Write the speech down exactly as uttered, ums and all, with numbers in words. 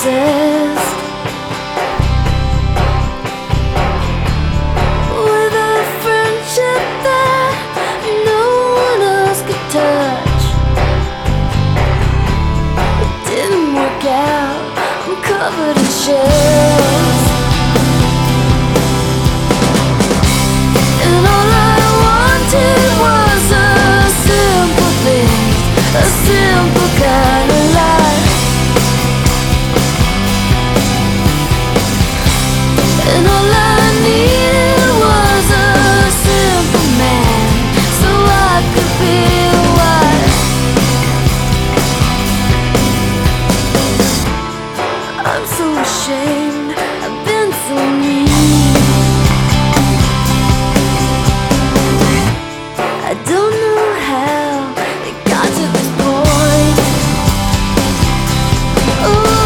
says, with a friendship that no one else could touch. It didn't work out, I'm covered in shells. And all I wanted was a simple thing, a simple kind of life. And all I needed was a simple man, so I could be a wife. I'm so ashamed, I've been so mean. I don't know how it got to this point. Oh,